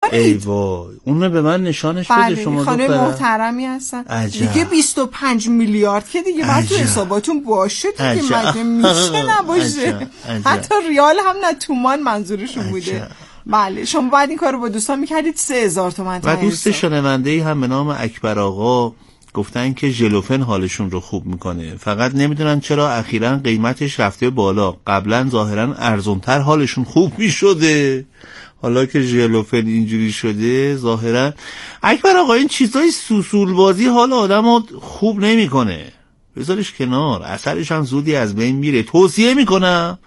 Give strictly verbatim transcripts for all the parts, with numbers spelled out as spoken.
دارید؟ ای وای، اونو به من نشانش بده شما دخترم. خانم محترمی هستن دیگه. بیست و پنج میلیارد که دیگه باید تو حساباتون باشه دیگه، مگه میشه نباشه؟ حتی ریال هم نه، تومان منظورشون بوده. بله شما باید این کارو با دوستان میکردید. سه هزار تومان. و دوست شنونده‌ای هم به نام اکبر آقا گفتن که ژلوفن حالشون رو خوب میکنه، فقط نمیدونن چرا اخیراً قیمتش رفته بالا، قبلا ظاهراً ارزان‌تر حالشون خوب میشده، حالا که ژلوفن اینجوری شده ظاهراً. اکبر آقا این چیزای سوسول بازی حال آدمو خوب نمیکنه، بذارش کنار، اثرش هم زودی از بین میره. توصیه میکنم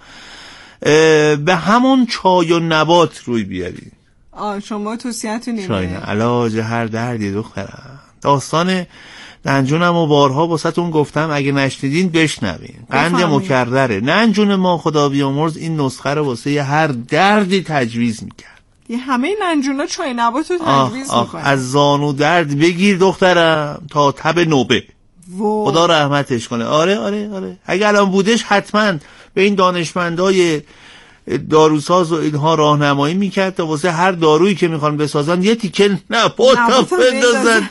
به همون چای و نبات روی بیاری. آه شما توصیه‌تون اینه؟ چای نه علاج هر دردی دخترم. داستان ننجونم و بارها واسهتون گفتم، اگه نشنیدین بشنوین. قند مکرره. ننجون ما خدا بیامرز این نسخه رو واسه هر دردی تجویز میکرد. یه همه ننجونا چای نبات رو تجویز میکنن. از زانو درد بگیر دخترم تا تب نوبه. و... خدا رحمتش کنه. آره آره آره اگه الان بودش حتما به این دانشمندای داروساز و اینها راهنمایی میکرد تا واسه هر دارویی که میخوان بسازن یه تیکه نبات بندازن.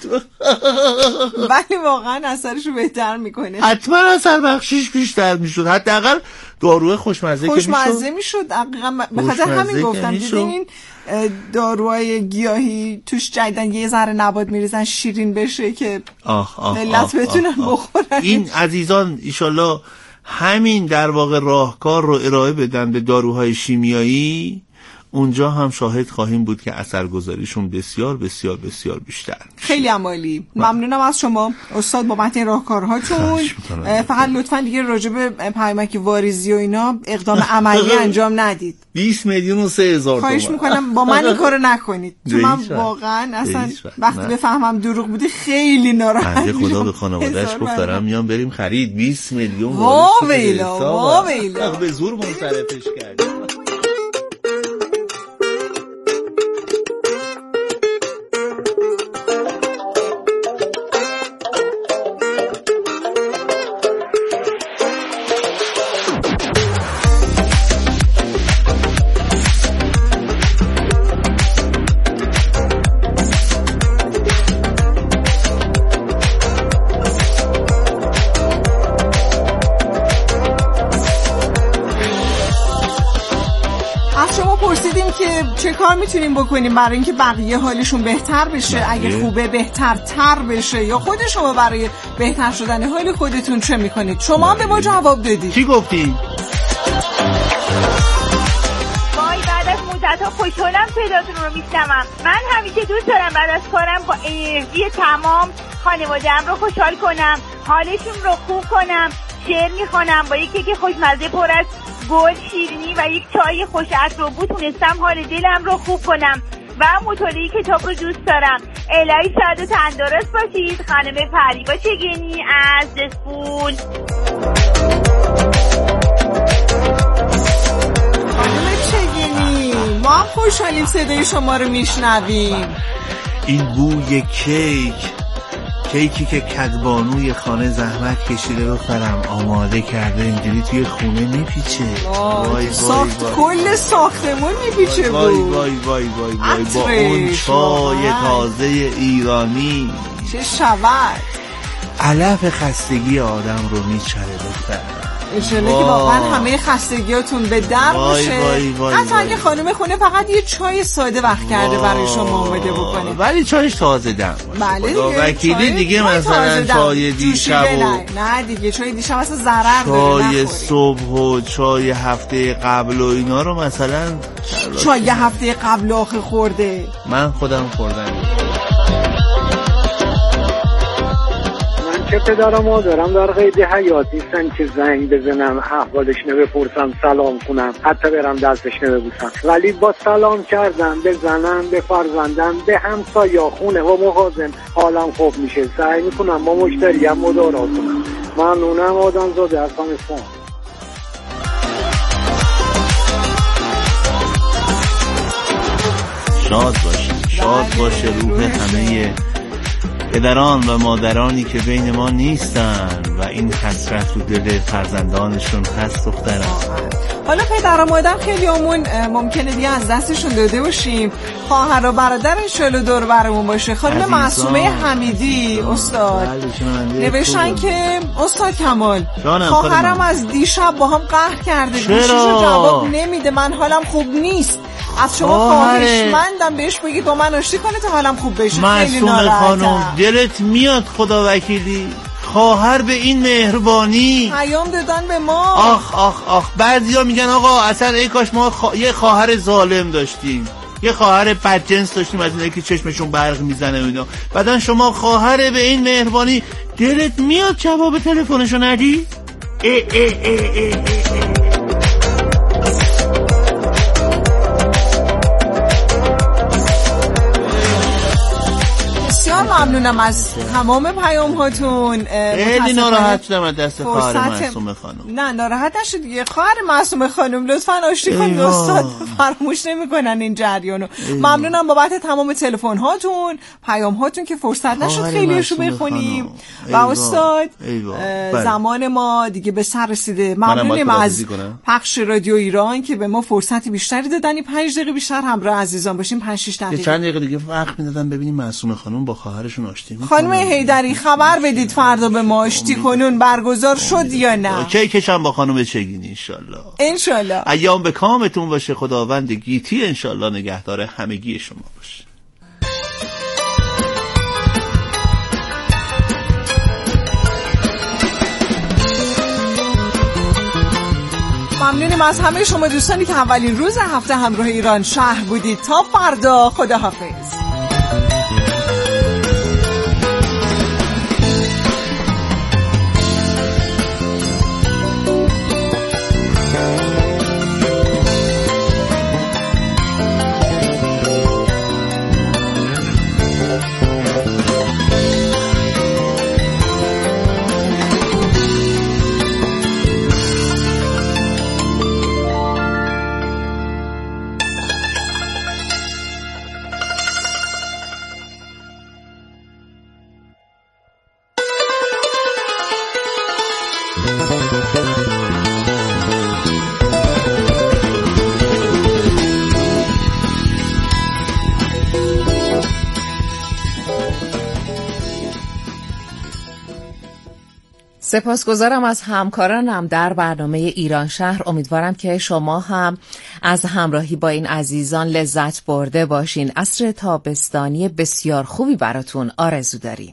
ولی واقعا اثرشو بهتر میکنه. حتما اثر بخشیش بیشتر میشد، حداقل داروی خوشمزه که میشد. خوشمزه میشد دقیقاً. به خاطر همین گفتم دیدین این داروهای گیاهی توش جدیدن یه ذره نبات میریزن شیرین بشه که ملت بتونن بخورن. این عزیزان ایشالله همین در واقع راهکار رو ارائه بدن به داروهای شیمیایی، اونجا هم شاهد خواهیم بود که اثرگذاریشون بسیار بسیار بسیار بیشتر. خیلی عالی. ممنونم از شما استاد بابت این راهکارهاتون. فقط لطفاً دیگه راجع به پیامک واریزی و اینا اقدام عملی انجام ندید. بیست میلیون و سه هزار تومان. خواهش میکنم با من این کارو نکنید. چون من واقعا اصلا وقتی بفهمم دروغ بوده خیلی ناراحت میشم. خدا به خانواده‌اش گفتم میام بریم خرید. بیست میلیون واویلا واویلا به زور منصرفش کرد. چه کار میتونیم بکنیم برای اینکه بقیه حالشون بهتر بشه؟ بقیه. اگه خوبه بهترتر بشه یا خود شما برای بهتر شدن حال خودتون چه میکنید؟ شما به ما جواب دادید. چی گفتی؟ وای بعد از مدت‌ها خوشحالم صداتون رو میشنوم. من همیشه دوست دارم بعد از کارم با انرژی تمام خانواده‌ام رو خوشحال کنم، حالشون رو خوب کنم. شعر میخوانم با یک کیک خوشمزه پر از گل، شیرینی و یک چای خوش عطربو تونستم حال دلم رو خوب کنم و مطالعه کتاب رو دوست دارم. الهی شاد و تندرست باشید. خانم فریبا چگنی از دسپول. خانم چگنی ما هم خوشحالیم صدای شما رو میشنویم. این بوی کیک، کیکی که کدبانوی خانه زحمت کشیده دخترم آماده کرده اینجوری توی خونه میپیچه. وای وای ساخت وای کل ساختمون میپیچه. وای وای وای وای وای با اون چای تازه ایرانی چه شود علف خستگی آدم رو میچره دخترم. انشالله که واقعا همه خستگیاتون به در باشه. حتی اگه خانم خونه فقط یه چای ساده وقت کرده برای شما آماده بکنه، ولی چایش تازه دم باشه. بله دیگه وکیلی دیگه مثلا چای دیشب و نه دیگه چای دیشب اصلا ضرر داره. چای صبح و چای هفته قبل و اینا رو مثلا چای هفته قبل آخه خورده. من خودم خوردم. چه پدرم و دارم در قید حیات نیستن که زنگ بزنم احوالش نبپرسم سلام کنم حتی برم دستش نببوسم، ولی با سلام کردم به زنم به فرزندم به همسایه خونه و مخازن حالم خوب میشه. سعی میکنم با مشتریم مدارا کنم. ممنونم آدم زاده از خانستان. شاد باشه شاد باشه روح همه پدران و مادرانی که بین ما نیستن و این حسرت رو دل فرزندانشون هست دخترم. حالا پدر و مادر خیلی همون ممکنه دیگه از دستشون داده باشیم، خواهر و برادر انشالله دور برمون باشه. خانم معصومه حمیدی استاد نوشتن که استاد کمال خواهرم از دیشب با هم قهر کرده، گوشیشو جواب نمیده، من حالم خوب نیست، از شما خواهشمندم بهش بگید با من آشتی کنه تا حالم خوب بشه. خیلی ناراحتم. خانم دلت میاد خدا وکیلی خواهر به این مهربانی پیام دادن به ما. آخ آخ آخ بعضیا میگن آقا اصلا ای کاش ما خوا... یه خواهر ظالم داشتیم، یه خواهر بدجنس داشتیم از اینایی که چشمشون برق میزنه اینا. بعدن شما خواهر به این مهربانی دلت میاد جواب تلفنشو ندی؟ ای ای ای ای ای ای. ممنونم از تمام پیام هاتون. خیلی ناراحت شدم از دست خواهر معصومه خانم. نه ناراحت نشد دیگه خواهر معصومه خانم، لطفاً آشتی کنید استاد، فراموش نمیکنن این جریانو. ممنونم بابت تمام تلفن هاتون، پیام هاتون که فرصت نشد خیلیشو بخونیم. و استاد زمان ما دیگه به سر رسیده. ممنونیم از پخش رادیو ایران که به ما فرصت بیشتری دادن، پنج دقیقه بیشتر همراه عزیزان باشیم، پنج شش دقیقه چند دقیقه دیگه وقت میدادن ببینیم معصومه خانم با خواهرشون آشتی میکنن. خانم حیدری خبر بدید فردا به ما آشتی کنون برگزار شد یا نه؟ کیکش هم با خانم چگینی انشالله انشالله. ایام به کامتون باشه، خداوند گیتی انشالله نگهدار همگی شما باشه. ممنونیم از همه شما دوستانی که اولین روز هفته همراه ایران شهر بودید. تا فردا، خداحافظ. سپاسگزارم از همکارانم در برنامه ایران شهر. امیدوارم که شما هم از همراهی با این عزیزان لذت برده باشین. عصر تابستانی بسیار خوبی براتون آرزو داریم.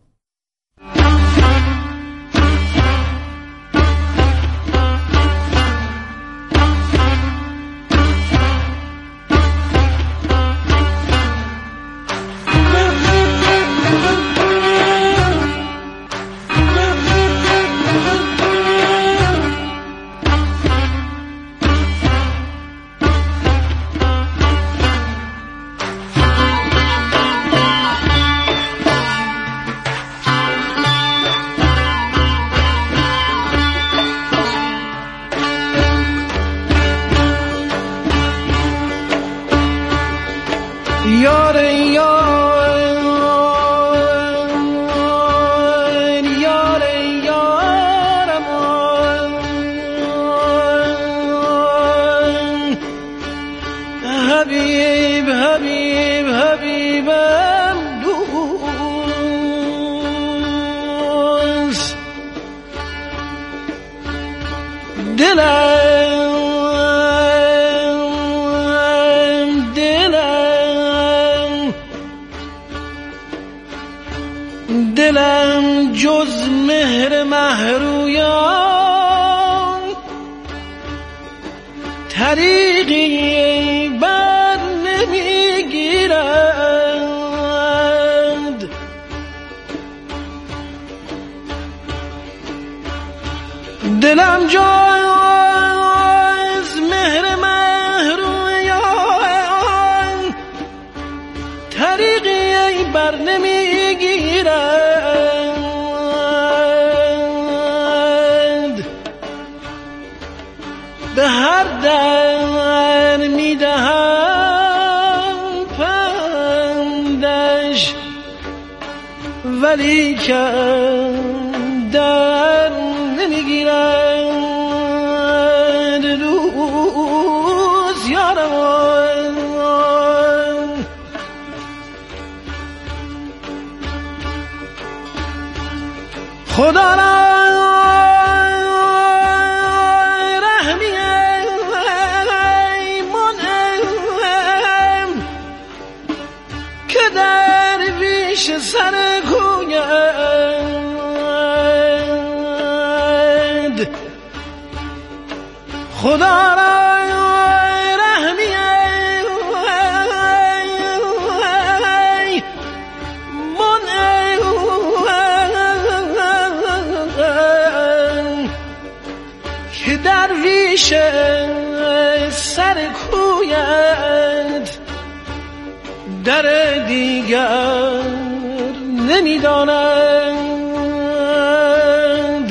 دلم جز مهر مهرویان طریقی بر نمیگیرند. دلم جز مهر مهرویان طریقی بر نمیگیرند. به هر در میدهم پندش ولی که در نمیگیرد دوست یارم. خدا را سر کویند خدا را رحمی من که درویش سر کویند در دیگر نمیدانند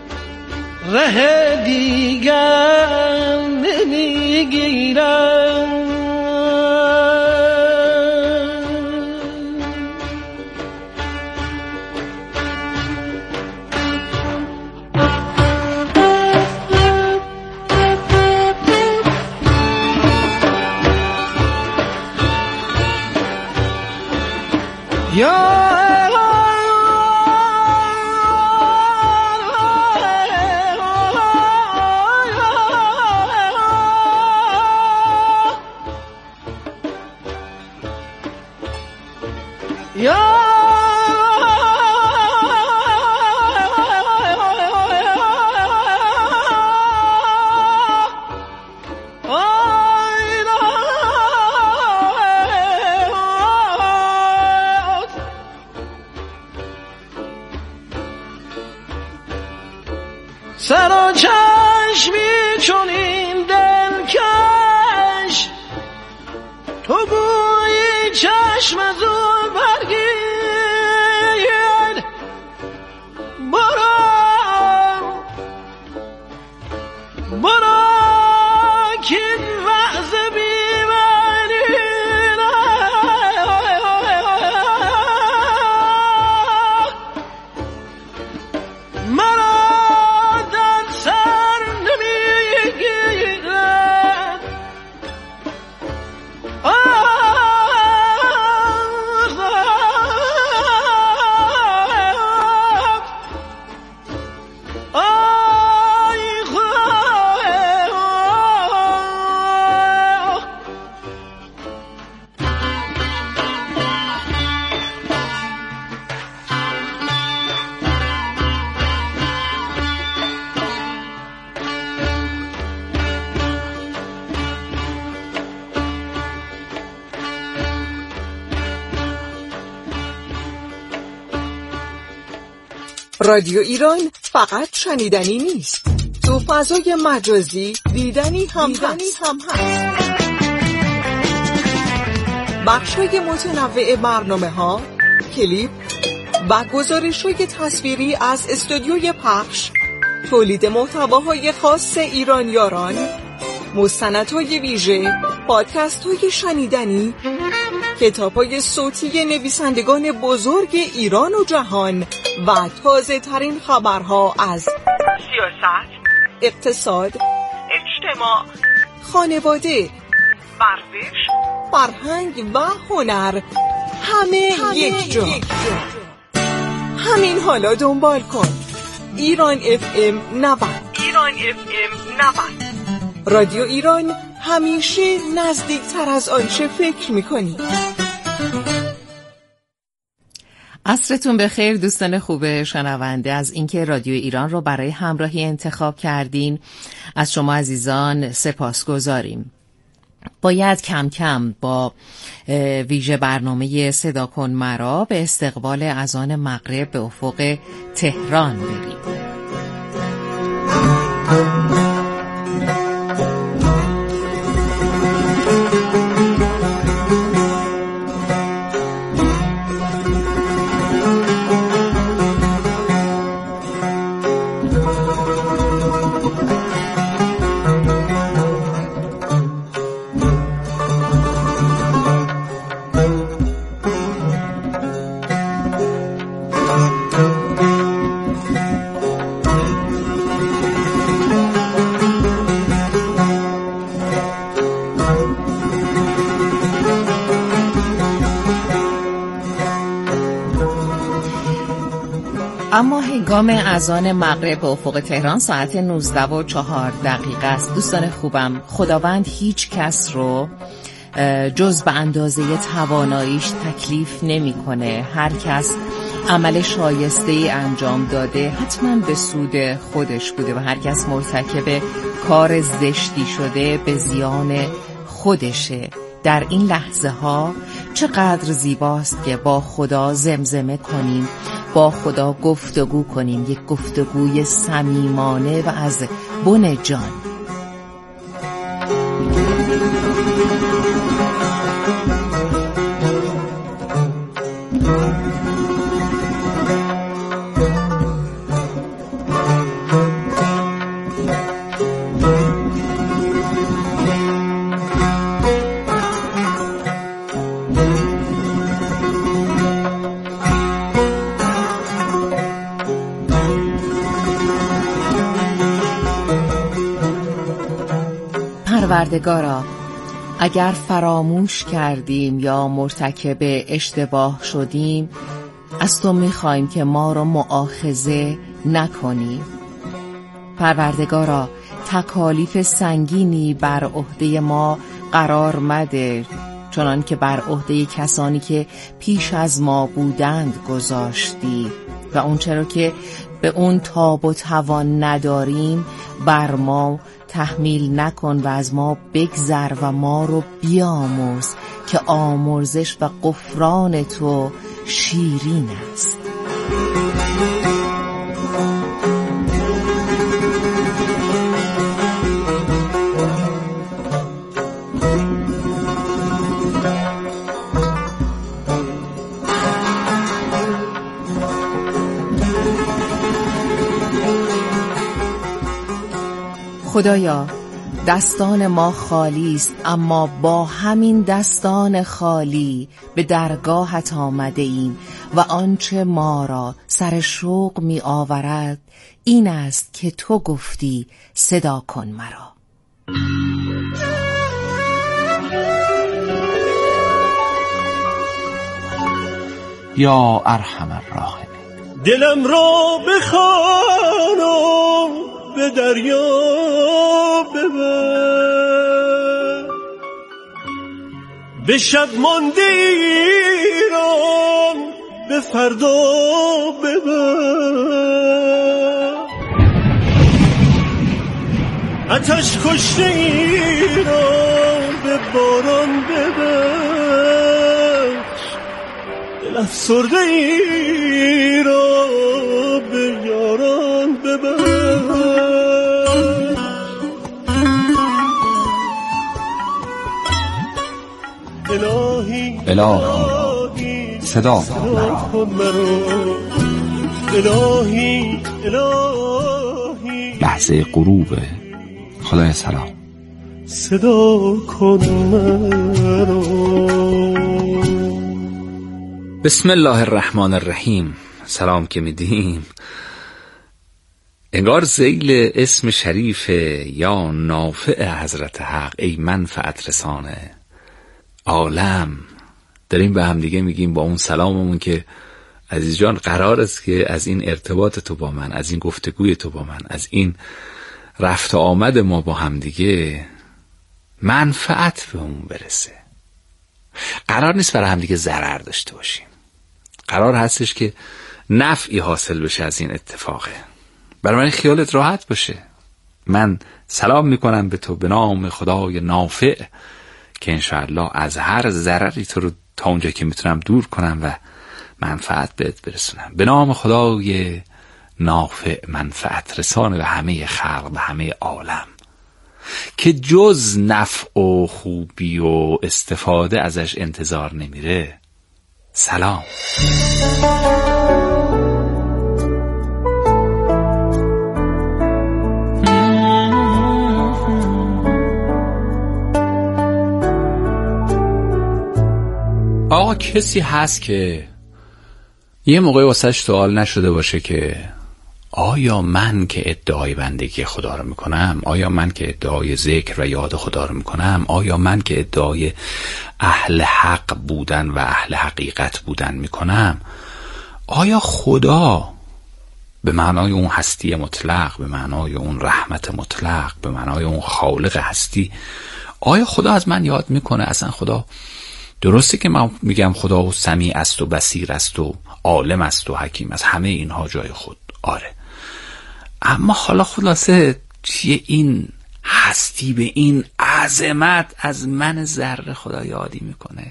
ره دیگر نمیگیرند. یا سر و چشمی چون این دلکش تو گویی چشم از او برگیر برو برو که این وعظ بیمنی مرا رادیو ایران فقط شنیدنی نیست، تو فضای مجازی دیدنی هم هست. هم هست. بخش‌های متنوع برنامه‌ها، کلیپ و گزارش‌های تصویری از استودیوی پخش، تولید محتواهای خاص ایرانیاران، مستندهای ویژه، پادکست‌های شنیدنی، کتاب‌های صوتی نویسندگان بزرگ ایران و جهان و تازه ترین خبرها از سیاست، اقتصاد، اجتماع، خانواده، ورزش، فرهنگ و هنر، همه, همه یک جا. همین حالا دنبال کن ایران اف ام نود. ایران اف ام نود. رادیو ایران، همیشه نزدیکتر از آنچه فکر می‌کنی. عصرتون بخیر دوستان خوب شنونده. از اینکه رادیو ایران رو برای همراهی انتخاب کردین از شما عزیزان سپاسگزاریم. باید کم کم با ویژه برنامه صدا کن مرا به استقبال اذان مغرب به افق تهران بریم. اما هنگام اذان مغرب به افق تهران ساعت نوزده و چهار دقیقه است. دوستان خوبم، خداوند هیچ کس رو جز به اندازه تواناییش تکلیف نمی‌کنه. هر کس عمل شایسته‌ای انجام داده حتما به سود خودش بوده و هر کس مرتکب کار زشتی شده به زیان خودشه. در این لحظه ها چقدر زیباست که با خدا زمزمه کنیم، با خدا گفتگو کنیم، یک گفتگوی صمیمانه و از بن جان. پروردگارا، اگر فراموش کردیم یا مرتکب اشتباه شدیم، از تو میخوایم که ما رو مؤاخذه نکنی. پروردگارا، تکالیف سنگینی بر عهده ما قرار مده، چنان که بر عهده کسانی که پیش از ما بودند گذاشتی و اون چرا که به اون تاب و توان نداریم بر ما تحمیل نکن و از ما بگذر و ما رو بیامرز که آمرزش و غفران تو شیرین است. خدایا، دستان ما خالی است، اما با همین دستان خالی به درگاهت آمده ایم و آنچه ما را سر شوق می آورد این است که تو گفتی صدا کن مرا. یا ارحم الراحمین. دلم را بخوانم به دریا ببر، به شب مانده ایران به فردا ببر، آتش کشته ایران به باران ببر، دل افسرده ایران به یاران ببر. الهی الهی صدا کن مرا، الهی الهی. لحظه غروب. خدای سلام، صدا کن مرا. بسم الله الرحمن الرحیم. سلام که میدیم انگار ذیل اسم شریف یا نافع حضرت حق، ای منفعت رسانه عالم، داریم به هم دیگه میگیم با اون سلاممون که عزیز جان قرار است که از این ارتباط تو با من، از این گفتگوی تو با من، از این رفت و آمد ما با هم دیگه منفعت به اون برسه. قرار نیست برای هم دیگه ضرر داشته باشیم، قرار هستش که نفعی حاصل بشه از این اتفاقه. برای من خیالت راحت باشه. من سلام میکنم به تو به نام خدای نافع که انشاءالله از هر ضرری تو رو تا اونجا که میتونم دور کنم و منفعت بهت برسونم. به نام خدای نافع، منفعت رسانه به همه خلق، به همه عالم، که جز نفع و خوبی و استفاده ازش انتظار نمیره. سلام. آقا کسی هست که یه موقع واسش سوال نشده باشه که آیا من که ادعای بندگی خدا رو میکنم، آیا من که ادعای ذکر و یاد خدا رو میکنم، آیا من که ادعای اهل حق بودن و اهل حقیقت بودن میکنم، آیا خدا به معنای اون هستی مطلق، به معنای اون رحمت مطلق، به معنای اون خالق هستی. آیا خدا از من یاد میکنه؟ اصلا خدا درسته که من میگم خدا سمیع است و بصیر است و عالم است و حکیم است، همه اینها جای خود، آره، اما حالا خلاصه چیه این هستی به این عظمت از من ذره خدا یادی میکنه؟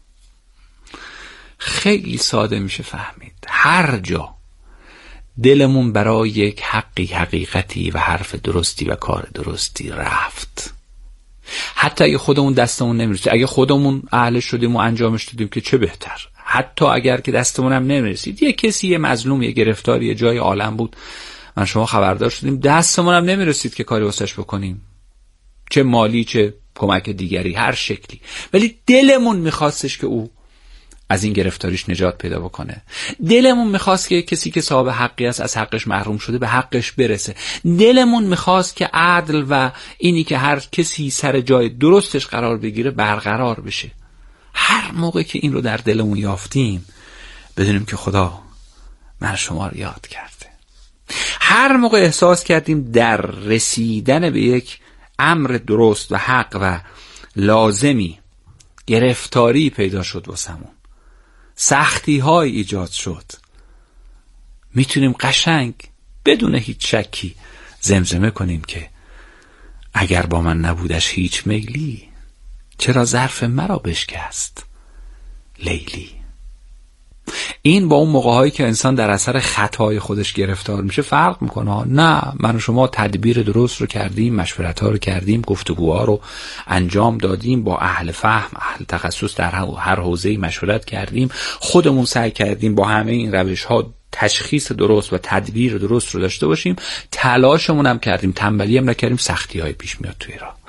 خیلی ساده میشه فهمید. هر جا دلمون برای یک حقی، حقیقتی و حرف درستی و کار درستی رفت، حتی اگه خودمون دستمون نمیرسید، اگه خودمون اهل شدیم و انجامش دادیم که چه بهتر، حتی اگر که دستمون هم نمیرسید، یه کسی یه مظلوم، یه گرفتار، یه جای عالم بود، من شما خبردار شدیم، دستمون هم نمیرسید که کاری واسش بکنیم، چه مالی چه کمک دیگری، هر شکلی، ولی دلمون میخواستش که او از این گرفتاریش نجات پیدا بکنه. دلمون میخواست که کسی که صاحب حقی است از حقش محروم شده به حقش برسه. دلمون میخواست که عدل و اینی که هر کسی سر جای درستش قرار بگیره برقرار بشه. هر موقع که این رو در دلمون یافتیم بدونیم که خدا من شما رو یاد کرده. هر موقع احساس کردیم در رسیدن به یک امر درست و حق و لازمی گرفتاری پیدا شد واسمون، سختی های ایجاد شد، میتونیم قشنگ بدون هیچ شکی زمزمه کنیم که اگر با من نبودش هیچ میلی، چرا ظرف مرا بشکست لیلی. این با اون موقع هایی که انسان در اثر خطای خودش گرفتار میشه فرق میکنه. نه، من و شما تدبیر درست رو کردیم، مشورت ها رو کردیم، گفتگوها رو انجام دادیم، با اهل فهم، اهل تخصص در هر حوزه‌ای مشورت کردیم، خودمون سعی کردیم با همه این روش ها تشخیص درست و تدبیر درست رو داشته باشیم، تلاشمون هم کردیم، تنبلی هم نکردیم، سختی های پیش میاد توی راه.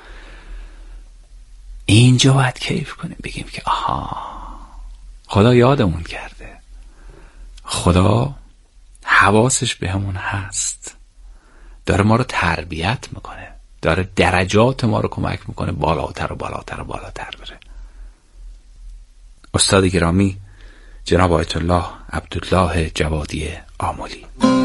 اینجا باید کیف کنیم، بگیم که آها، خدا یادمون کرده، خدا حواسش به همون هست، داره ما رو تربیت میکنه، داره درجات ما رو کمک میکنه بالاتر و بالاتر و بالاتر بره. استاد گرامی جناب آیت الله عبدالله جوادی آملی.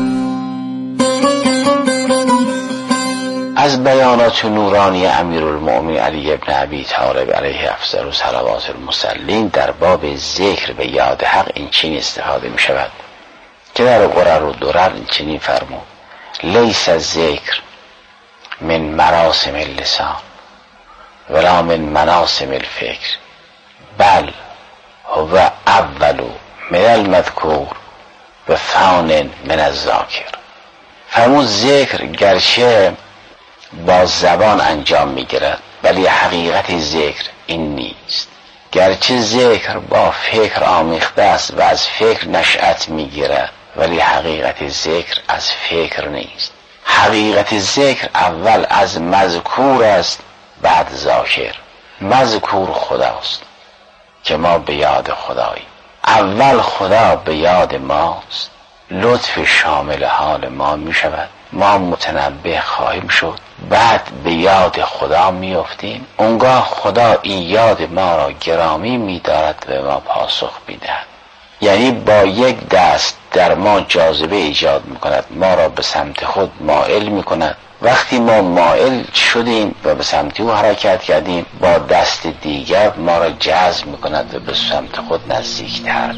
از بیانات نورانی امیرالمؤمنین علی بن ابی طالب علیه افضل صلوات المصلین در باب ذکر به یاد حق این چنین استفاده می شود که در قرر و درر این چنین فرمود: لیس الذکر من مراسم اللسان ولا من مناسم الفکر بل هو اول من المذکور و ثان من الذاکر. فرمود ذکر گرچه با زبان انجام میگیرد ولی حقیقت ذکر این نیست. گرچه ذکر با فکر آمیخته است و از فکر نشأت میگیرد ولی حقیقت ذکر از فکر نیست. حقیقت ذکر اول از مذکور است بعد ذاکر. مذکور خداست که ما به یاد خداییم. اول خدا به یاد ماست، لطف شامل حال ما می شود، ما متنبه خواهیم شد، بعد به یاد خدا می افتیم. اونگاه خدا این یاد ما را گرامی می دارد و ما پاسخ می دهد. یعنی با یک دست در ما جاذبه ایجاد می کند، ما را به سمت خود مائل می کند. وقتی ما مائل شدیم و به سمت او حرکت کردیم، با دست دیگر ما را جذب می کند و به سمت خود نزدیکتر.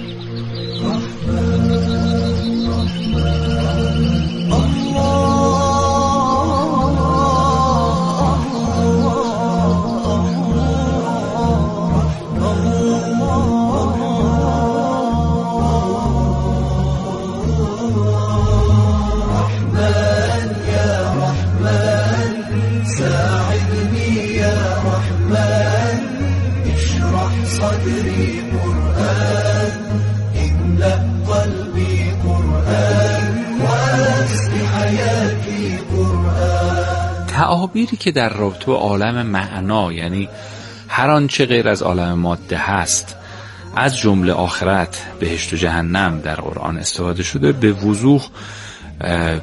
تعابیری که در رابطه با عالم معنا، یعنی هر آنچه غیر از عالم ماده هست، از جمله آخرت، بهشت و جهنم، در قرآن استفاده شده، به وضوح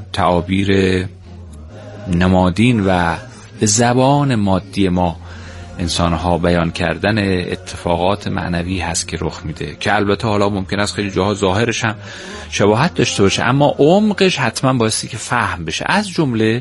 تعابیر نمادین و به زبان مادی ما انسانها بیان کردن اتفاقات معنوی هست که رخ میده، که البته حالا ممکن است خیلی جاها ظاهرش هم شباهت داشته باشه، اما عمقش حتما بایستی که فهم بشه. از جمله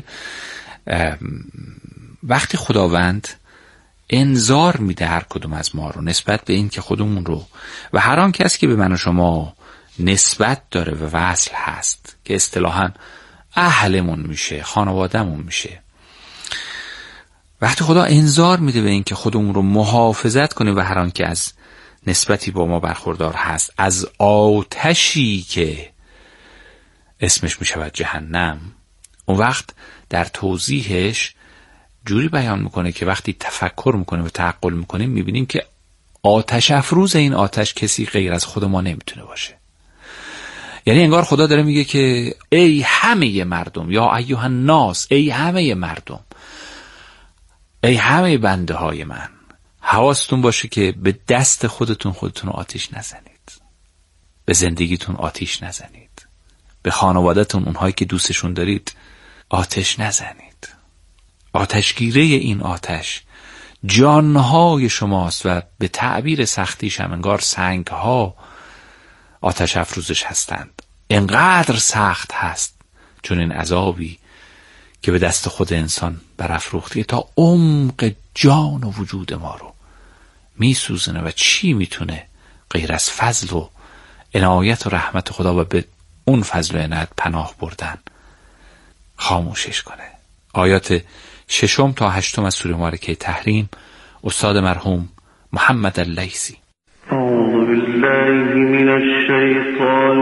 وقتی خداوند انذار میده هر کدوم از ما رو نسبت به این که خودمون رو و هر آن کسی که به من و شما نسبت داره و وصل هست، که اصطلاحاً اهلمون میشه، خانوادهمون میشه، وقتی خدا انذار میده به این که خودمون رو محافظت کنیم و هر آن که از نسبتی با ما برخوردار هست از آتشی که اسمش میشود جهنم، اون وقت در توضیحش جوری بیان میکنه که وقتی تفکر میکنیم و تعقل میکنیم میبینیم که آتش افروز این آتش کسی غیر از خود ما نمیتونه باشه. یعنی انگار خدا داره میگه که ای همه مردم، یا ایها الناس، ای همه مردم، ای همه بنده های من، حواستون باشه که به دست خودتون خودتون آتیش نزنید، به زندگیتون آتیش نزنید، به خانوادهتون، اونهایی که دوستشون دارید، آتش نزنید. آتشگیره این آتش جانهای شماست و به تعبیر سختیش هم انگار سنگها آتش افروزش هستند. انقدر سخت هست چون این عذابی که به دست خود انسان برافروخته تا عمق جان و وجود ما رو میسوزنه و چی میتونه غیر از فضل و عنایت و رحمت خدا و به اون فضل و عنایت پناه بردن خاموشش کنه. آیات ششم تا هشتم از سوره مبارکه تحریم، استاد مرحوم محمد اللیثی. اعوذ بالله من الشیطان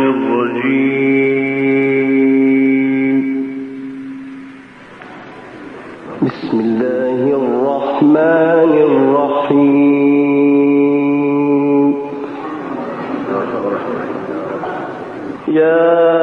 الرجیم. بسم الله الرحمن الرحیم. یا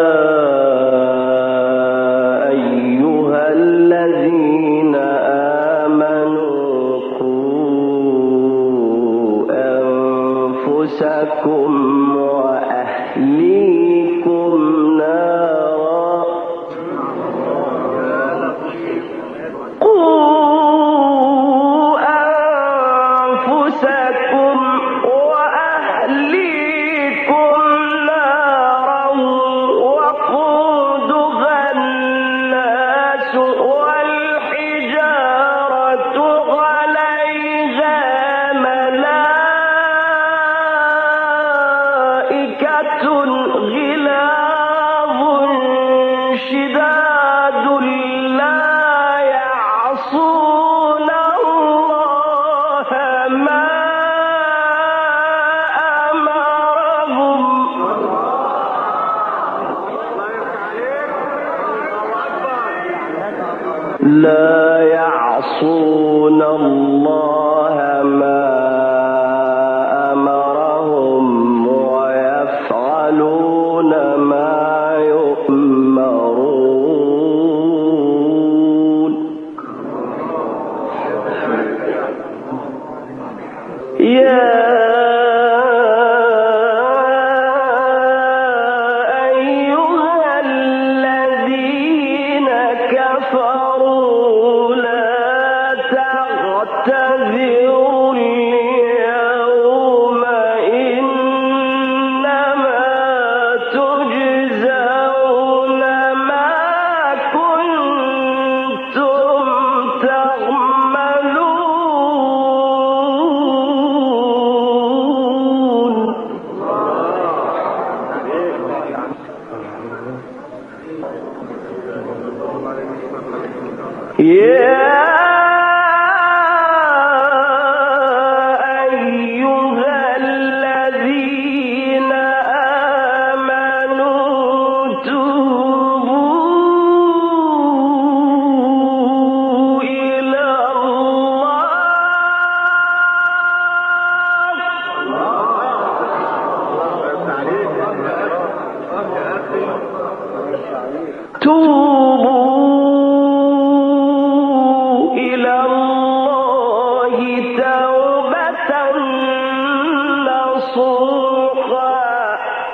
لا يعصون الله ما أمرهم ويفعلون ما يؤمرون. يا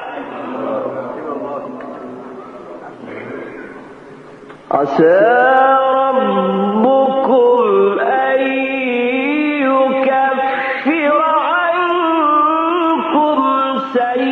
عسى